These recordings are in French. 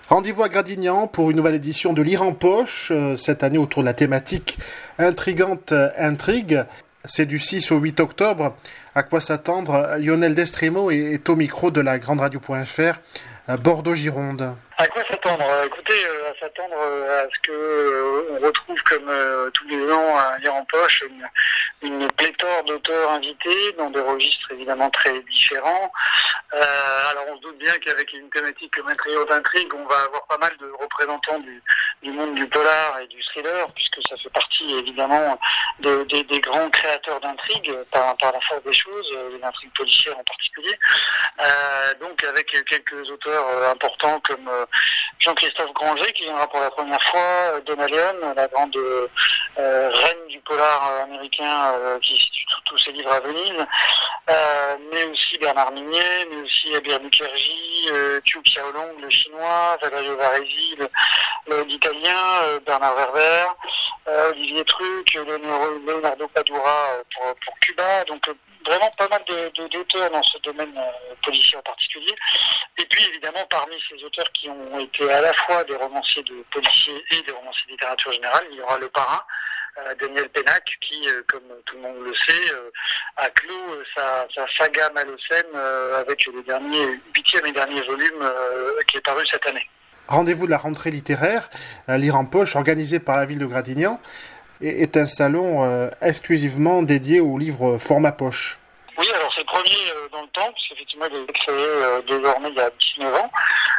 Rendez-vous à Gradignan pour une nouvelle édition de Lire en poche, cette année autour de la thématique intrigante intrigue. C'est du 6 au 8 octobre. À quoi s'attendre? Lionel Destremo est au micro de la Grande Radio.fr, Bordeaux-Gironde. À quoi s'attendre? Écoutez, à s'attendre à ce que on retrouve comme tous les ans à Lire en poche une pléthore d'auteurs invités dans des registres évidemment très différents. Alors on se doute bien qu'avec une thématique comme un trio d'intrigue, on va avoir pas mal de représentants du monde du polar et du thriller, puisque ça fait partie évidemment des grands créateurs d'intrigues par la force des choses, les intrigues policières en particulier. Donc avec quelques auteurs importants comme Jean-Christophe Granger qui viendra pour la première fois, Donna Leon, la grande reine du polar américain qui situe tous ses livres à Venise, mais aussi Bernard Minier, mais aussi Abir Mukherjee, Qiu Xiaolong, le chinois, Valerio Varese, l'italien, Bernard Werber, Olivier Truc, Leonardo Padura pour Cuba, donc vraiment pas mal d'auteurs dans ce domaine policier en particulier. Et puis évidemment parmi ces auteurs qui ont été à la fois des romanciers de policiers et des romanciers de littérature générale, il y aura le parrain, Daniel Pénac, qui, comme tout le monde le sait, a clos sa saga Malocène avec le 8e et dernier volume qui est paru cette année. Rendez-vous de la rentrée littéraire, Lire en poche, organisé par la ville de Gradignan, est un salon exclusivement dédié aux livres format poche. Oui, alors c'est le premier dans le temps, puisqu'effectivement il a été créé désormais il y a 19 ans.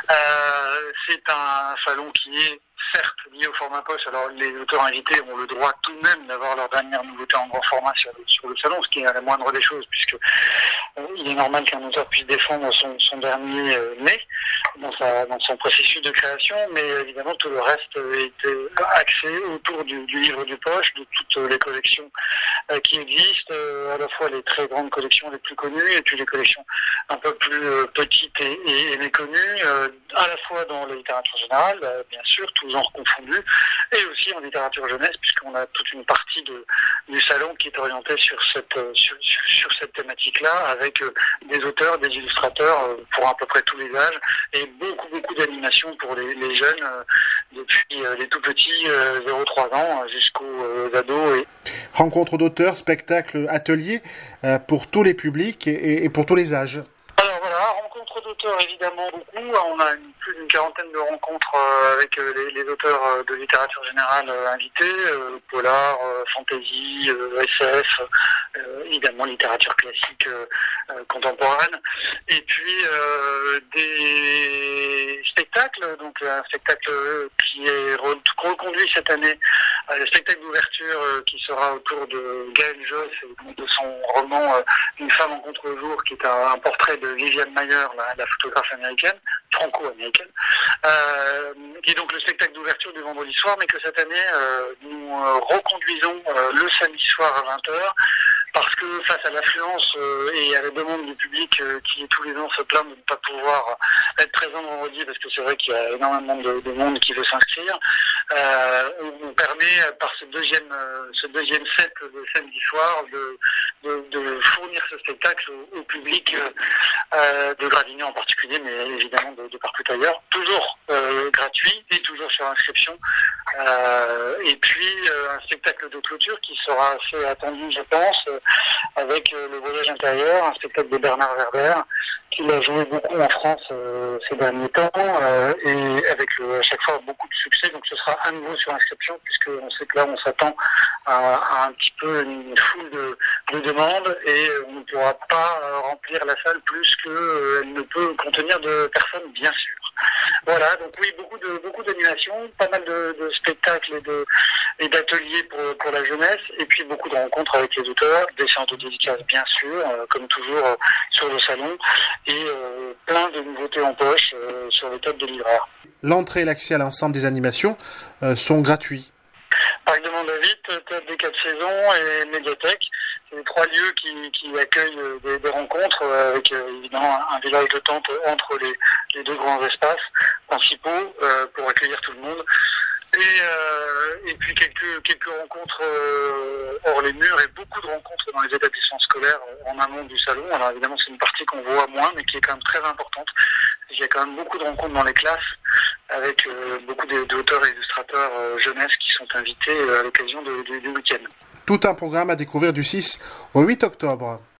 C'est un salon qui est certes lié au format poche. Alors les auteurs invités ont le droit tout de même d'avoir leur dernière nouveauté en grand format sur le salon, ce qui est la moindre des choses, puisque il est normal qu'un auteur puisse défendre son dernier né dans son processus de création, mais évidemment tout le reste est axé autour du livre de poche, de toutes les collections qui existent, à la fois les très grandes collections les plus connues et puis les collections un peu plus petites et méconnues, à la fois dans la littérature générale, bien sûr, tous genres confondus, et aussi en littérature jeunesse, puisqu'on a toute une partie du salon qui est orientée sur cette thématique-là, avec des auteurs, des illustrateurs pour à peu près tous les âges, et beaucoup d'animations pour les jeunes, depuis les tout petits 0-3 ans jusqu'aux ados. Rencontres d'auteurs, spectacles, ateliers pour tous les publics et pour tous les âges. Alors voilà, rencontres d'auteurs évidemment beaucoup. On a plus d'une quarantaine de rencontres avec les auteurs de littérature générale invités, polar, fantasy, SF, évidemment littérature classique contemporaine. Et puis des spectacles, donc un spectacle qui est reconduit cette année, le spectacle d'ouverture qui sera autour de Gaël Josse et de son roman Une femme en contre-jour, qui est un portrait de Viviane Mayer, la photographe américaine, franco-américaine, qui est donc le spectacle d'ouverture du vendredi soir, mais que cette année nous reconduisons le samedi soir à 20h, parce que face à l'affluence et à la demande du public qui tous les ans se plaint de ne pas pouvoir être présent vendredi, parce que c'est vrai qu'il y a énormément de monde qui veut s'inscrire, on permet par ce deuxième set de samedi soir de fournir ce spectacle au public de Gradignan en particulier, mais évidemment de partout ailleurs, toujours gratuit et toujours sur inscription. Et puis un spectacle de clôture qui sera assez attendu, je pense, avec Le Voyage intérieur, un spectacle de Bernard Werber, qu'il a joué beaucoup en France ces derniers temps, et avec à chaque fois beaucoup de succès. Donc ce sera à nouveau sur inscription, puisque on sait que là on s'attend à un petit peu une foule de demandes, et on ne pourra pas remplir la salle plus qu'elle ne peut contenir de personnes, bien sûr. Voilà, donc oui, beaucoup d'animations, pas mal de spectacles et d'ateliers pour la jeunesse, et puis beaucoup de rencontres avec les auteurs, des séances de dédicaces bien sûr, comme toujours sur le salon, et plein de nouveautés en poche sur les tables des libraires. L'entrée et l'accès à l'ensemble des animations sont gratuits. Parc de Mandavite, Théâtre des 4 saisons et médiathèque. C'est les 3 lieux qui accueillent des rencontres avec évidemment un village de tente entre les 2 grands espaces principaux pour accueillir tout le monde. Et puis quelques rencontres hors les murs, et beaucoup de rencontres dans les établissements scolaires en amont du salon. Alors évidemment c'est une partie qu'on voit moins, mais qui est quand même très importante. Il y a quand même beaucoup de rencontres dans les classes avec beaucoup d'auteurs et illustrateurs jeunesse qui sont invités à l'occasion du week-end. Tout un programme à découvrir du 6 au 8 octobre.